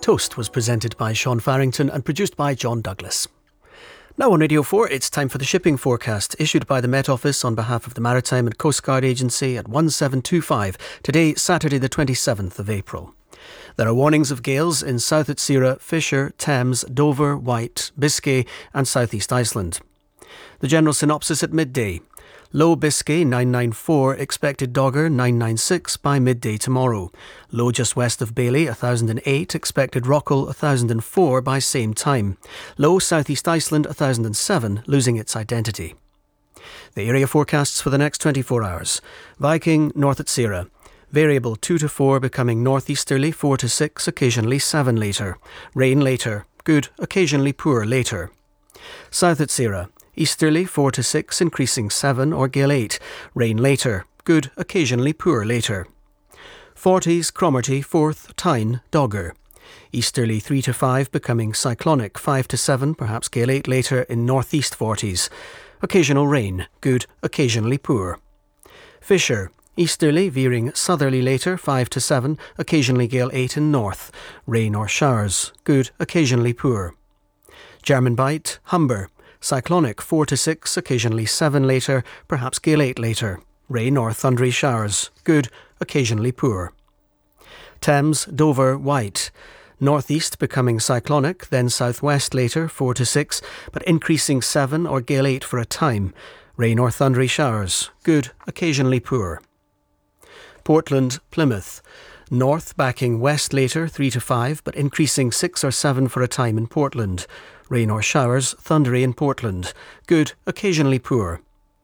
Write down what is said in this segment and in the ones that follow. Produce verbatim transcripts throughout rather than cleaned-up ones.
Toast was presented by Sean Farrington and produced by John Douglas. Now on Radio four, it's time for the shipping forecast, issued by the Met Office on behalf of the Maritime and Coast Guard Agency at one seven two five, today, Saturday the twenty-seventh of April. There are warnings of gales in South Utsira, Fisher, Thames, Dover, Wight, Biscay and South East Iceland. The general synopsis at midday. Low Biscay nine nine four, expected Dogger nine nine six by midday tomorrow. Low just west of Bailey one thousand eight, expected Rockall one thousand four by same time. Low South East Iceland one thousand seven, losing its identity. The area forecasts for the next twenty-four hours. Viking, North Utsira. Variable two to four, becoming northeasterly four to six, occasionally seven later. Rain later. Good, occasionally poor later. South Utsira. Easterly four to six, increasing seven or gale eight. Rain later. Good, occasionally poor later. Forties, Cromarty, Forth, Tyne, Dogger. Easterly three to five, becoming cyclonic five to seven, perhaps gale eight later in northeast forties. Occasional rain. Good, occasionally poor. Fisher. Easterly, veering southerly later five to seven, occasionally gale eight in north. Rain or showers. Good, occasionally poor. German Bight, Humber. Cyclonic four to six, occasionally seven later, perhaps gale eight later. Rain or thundery showers. Good, occasionally poor. Thames, Dover, Wight. Northeast becoming cyclonic, then southwest later, four to six, but increasing seven or gale eight for a time. Rain or thundery showers. Good, occasionally poor. Portland, Plymouth. North backing west later, three to five, but increasing six or seven for a time in Portland. Rain or showers, thundery in Portland. Good, occasionally poor.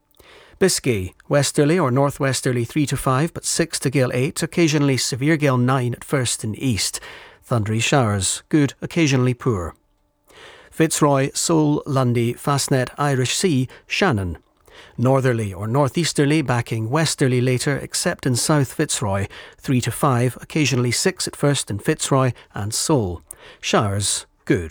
Biscay, westerly or northwesterly three to five, but six to gale eight, occasionally severe gale nine at first in east. Thundery showers. Good, occasionally poor. Fitzroy, Seoul, Lundy, Fastnet, Irish Sea, Shannon. Northerly or northeasterly, backing westerly later, except in South Fitzroy, three to five, occasionally six at first in Fitzroy and Seoul. Showers. Good.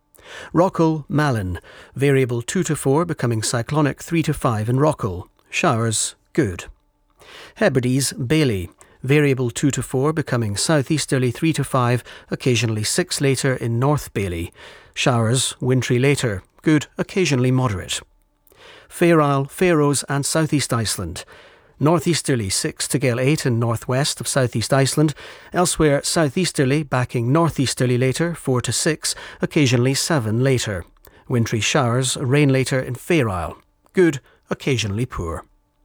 Rockall, Malin. Variable two to four, becoming cyclonic three to five in Rockall. Showers. Good. Hebrides, Bailey. Variable two to four, becoming southeasterly three to five, occasionally six later in North Bailey. Showers. Wintry later. Good, occasionally moderate. Fair Isle, Faroes and South East Iceland. Northeasterly six to gale eight in northwest of South East Iceland. Elsewhere southeasterly, backing northeasterly later, four to six, occasionally seven later. Wintry showers, rain later in Fair Isle. Good, occasionally poor.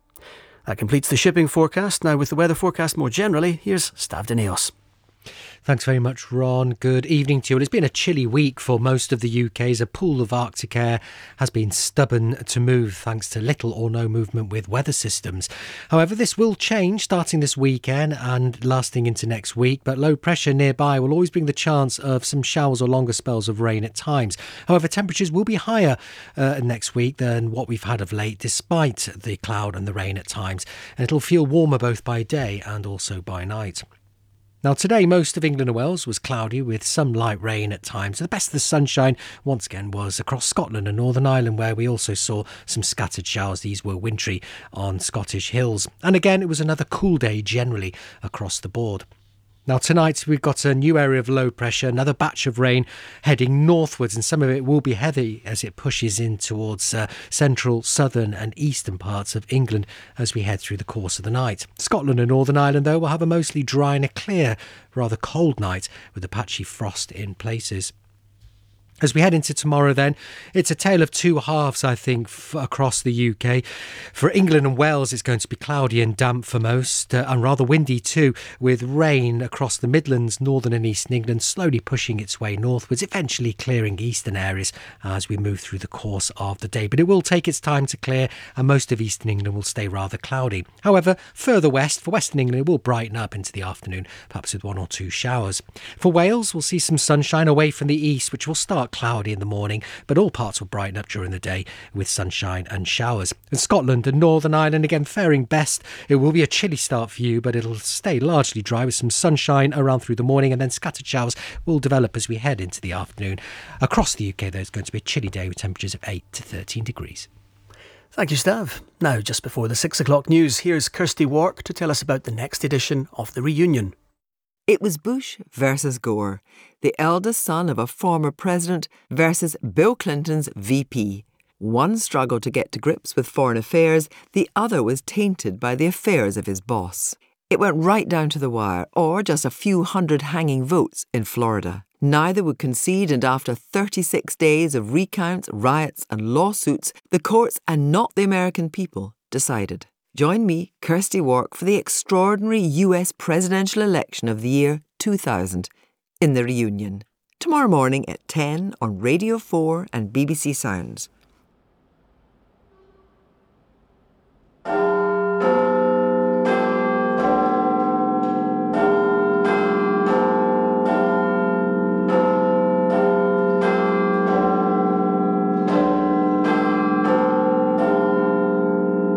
That completes the shipping forecast. Now with the weather forecast more generally, here's Stav Dineos. Thanks very much, Ron. Good evening to you. Well, it's been a chilly week for most of the U K as a pool of Arctic air has been stubborn to move thanks to little or no movement with weather systems. However, this will change starting this weekend and lasting into next week, but low pressure nearby will always bring the chance of some showers or longer spells of rain at times. However, temperatures will be higher uh, next week than what we've had of late, despite the cloud and the rain at times, and it'll feel warmer both by day and also by night. Now today, most of England and Wales was cloudy with some light rain at times. The best of the sunshine once again was across Scotland and Northern Ireland, where we also saw some scattered showers. These were wintry on Scottish hills. And again, it was another cool day generally across the board. Now tonight we've got a new area of low pressure, another batch of rain heading northwards, and some of it will be heavy as it pushes in towards uh, central, southern and eastern parts of England as we head through the course of the night. Scotland and Northern Ireland, though, will have a mostly dry and a clear, rather cold night with a patchy frost in places. As we head into tomorrow then, it's a tale of two halves, I think, f- across the U K. For England and Wales, it's going to be cloudy and damp for most, uh, and rather windy too, with rain across the Midlands, northern and eastern England, slowly pushing its way northwards, eventually clearing eastern areas as we move through the course of the day. But it will take its time to clear, and most of eastern England will stay rather cloudy. However, further west, for western England, it will brighten up into the afternoon, perhaps with one or two showers. For Wales, we'll see some sunshine away from the east, which will start cloudy in the morning, but all parts will brighten up during the day with sunshine and showers. In Scotland and Northern Ireland, again faring best. It will be a chilly start for you, but it'll stay largely dry with some sunshine around through the morning, and then scattered showers will develop as we head into the afternoon. Across the U K, there's going to be a chilly day with temperatures of eight to thirteen degrees. Thank you, Stav. Now, just before the six o'clock news, here's Kirsty Wark to tell us about the next edition of The Reunion. It was Bush versus Gore, the eldest son of a former president versus Bill Clinton's V P. One struggled to get to grips with foreign affairs, the other was tainted by the affairs of his boss. It went right down to the wire, or just a few hundred hanging votes in Florida. Neither would concede, and after thirty-six days of recounts, riots and lawsuits, the courts and not the American people decided. Join me, Kirsty Wark, for the extraordinary U S presidential election of the year two thousand in the reunion. Tomorrow morning at ten on Radio four and B B C Sounds.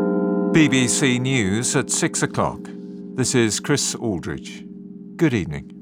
B B C News at six o'clock. This is Chris Aldridge. Good evening.